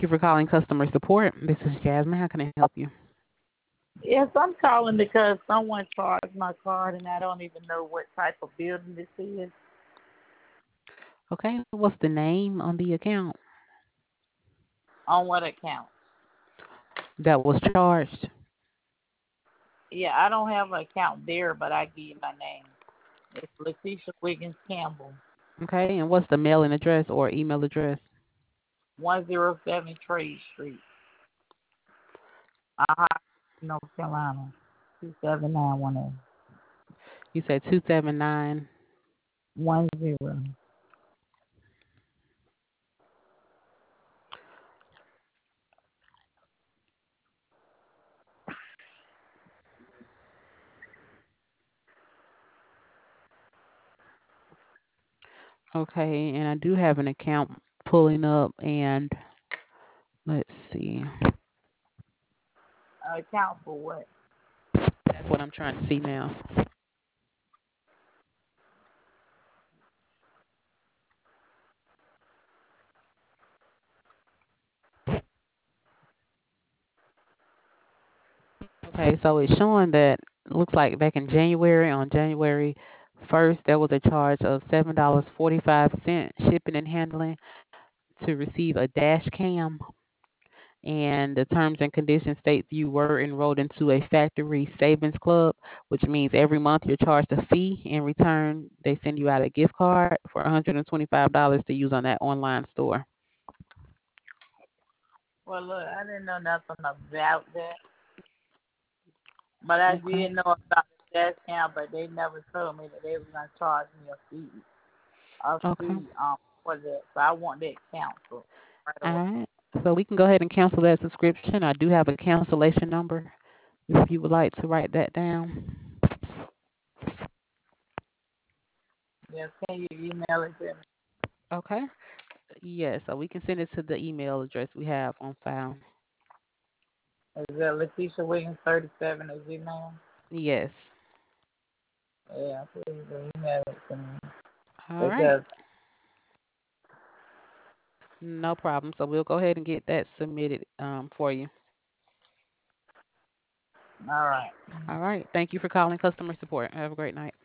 you for calling customer support. This is Jasmine. How can I help you? Yes, I'm calling because someone charged my card and I don't even know what type of building this is. Okay, what's the name on the account On what account? that was charged? Yeah, I don't have an account there, but I give you my name. It's Letitia Wiggins Campbell, Okay, and what's the mailing address or email address? 107 Trade Street, Aha, North Carolina, 27910. You said 279. 10. Okay, and I do have an account pulling up, and let's see. Account for what? That's what I'm trying to see now. Okay, so it's showing that looks like back in January, on January 1st, there was a charge of $7.45 shipping and handling to receive a dash cam, and the terms and conditions states you were enrolled into a factory savings club, which means every month you're charged a fee. In return, they send you out a gift card for $125 to use on that online store. Well, look, I didn't know nothing about that, but I Okay. did know about the dash cam, but they never told me that they was gonna charge me a Okay. fee for that. So I want that canceled right All away. right. So we can go ahead and cancel that subscription. I do have a cancellation number if you would like to write that down. Yes, can you email it to me? Okay. Yes, so we can send it to the email address we have on file. Is that Letitia Williams 37 at Gmail? Yes. Yeah, please email it to me All right. because No problem. So we'll go ahead and get that submitted for you. all right. All right. Thank you for calling customer support. Have a great night.